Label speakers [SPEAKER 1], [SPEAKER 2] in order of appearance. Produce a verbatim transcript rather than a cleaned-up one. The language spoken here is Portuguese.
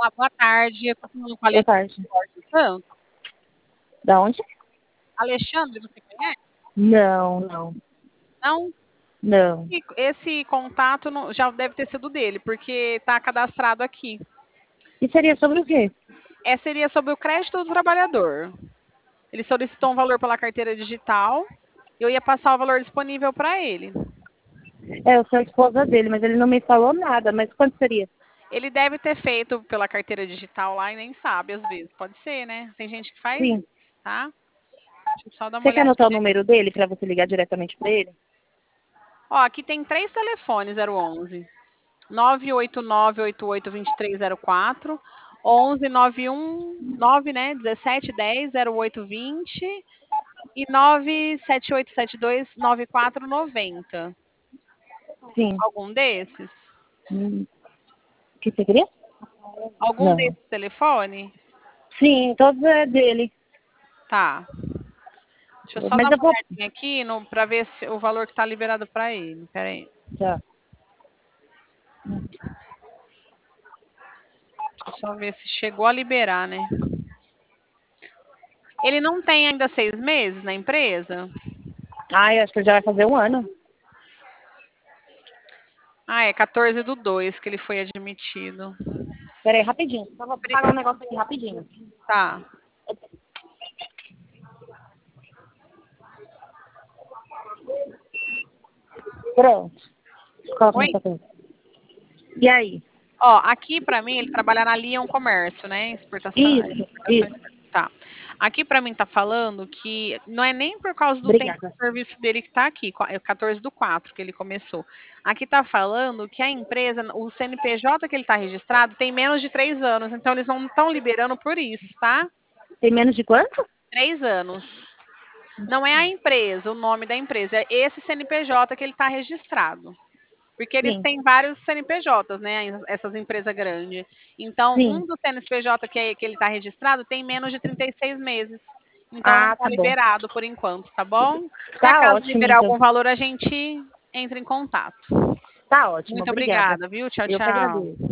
[SPEAKER 1] Olá, boa tarde. Eu tô falando com o
[SPEAKER 2] Boa
[SPEAKER 1] Alexandre
[SPEAKER 2] tarde.
[SPEAKER 1] Borges Santos.
[SPEAKER 2] Da onde?
[SPEAKER 1] Alexandre, você conhece?
[SPEAKER 2] Não, não,
[SPEAKER 1] Não?
[SPEAKER 2] não.
[SPEAKER 1] E esse contato não- já deve ter sido dele, porque está cadastrado aqui.
[SPEAKER 2] E seria sobre o quê?
[SPEAKER 1] É, seria sobre o crédito do trabalhador. Ele solicitou um valor pela carteira digital. Eu ia passar o valor disponível para ele.
[SPEAKER 2] É, eu sou a esposa dele, mas ele não me falou nada. Mas quanto seria?
[SPEAKER 1] Ele deve ter feito pela carteira digital lá e nem sabe, às vezes. Pode ser, né? Tem gente que faz
[SPEAKER 2] Sim.
[SPEAKER 1] isso, tá? Deixa eu só dar uma
[SPEAKER 2] Você quer anotar o
[SPEAKER 1] olhadinha.
[SPEAKER 2] número dele para você ligar diretamente para ele?
[SPEAKER 1] Ó, aqui tem três telefones, zero onze. nove oito nove oito oito dois três zero quatro, onze nove um nove, né, dezessete dez zero oito vinte e nove sete oito sete dois nove quatro nove zero.
[SPEAKER 2] Sim.
[SPEAKER 1] Algum desses?
[SPEAKER 2] Hum, O que você queria?
[SPEAKER 1] Algum
[SPEAKER 2] Não.
[SPEAKER 1] desses telefone?
[SPEAKER 2] Sim, todos é dele.
[SPEAKER 1] Tá. Deixa eu só
[SPEAKER 2] Mas
[SPEAKER 1] dar
[SPEAKER 2] eu
[SPEAKER 1] uma
[SPEAKER 2] vou.
[SPEAKER 1] olhadinha aqui no, para ver se o valor que está liberado para ele. Pera aí.
[SPEAKER 2] Tá.
[SPEAKER 1] Deixa eu só ver se chegou a liberar, né? Ele não tem ainda seis meses na empresa?
[SPEAKER 2] Ai, acho que já vai fazer um ano.
[SPEAKER 1] Ah, é quatorze do dois que ele foi admitido.
[SPEAKER 2] Pera aí, rapidinho. Só vou pagar um negócio aqui rapidinho.
[SPEAKER 1] Tá.
[SPEAKER 2] Pronto. Coloca
[SPEAKER 1] Oi?
[SPEAKER 2] nessa coisa. E aí?
[SPEAKER 1] Ó, aqui para mim ele trabalha na Lion Comércio, né? Exportação,
[SPEAKER 2] Isso,
[SPEAKER 1] exportação,
[SPEAKER 2] isso.
[SPEAKER 1] exportação. Tá. Aqui para mim tá falando que não é nem por causa do tempo
[SPEAKER 2] Obrigada.
[SPEAKER 1] de serviço dele que tá aqui, é quatorze do quatro que ele começou. Aqui tá falando que a empresa, o C N P J que ele tá registrado tem menos de três anos, então eles não estão liberando por isso, tá?
[SPEAKER 2] Tem menos de quanto?
[SPEAKER 1] Três anos. Não é a empresa, o nome da empresa, é esse C N P J que ele está registrado. Porque eles
[SPEAKER 2] Sim,
[SPEAKER 1] têm vários C N P Js, né? Essas empresas grandes. Então,
[SPEAKER 2] sim.
[SPEAKER 1] um dos C N P J que, é- que ele está registrado tem menos de trinta e seis meses. Então, não
[SPEAKER 2] Ah,
[SPEAKER 1] está
[SPEAKER 2] tá bom.
[SPEAKER 1] liberado por enquanto, tá bom? Se
[SPEAKER 2] Tá
[SPEAKER 1] acaso
[SPEAKER 2] ótimo,
[SPEAKER 1] liberar
[SPEAKER 2] então.
[SPEAKER 1] algum valor, a gente entra em contato.
[SPEAKER 2] Tá ótimo,
[SPEAKER 1] Muito
[SPEAKER 2] obrigada.
[SPEAKER 1] obrigada, viu? Tchau,
[SPEAKER 2] Eu que
[SPEAKER 1] tchau.
[SPEAKER 2] agradeço.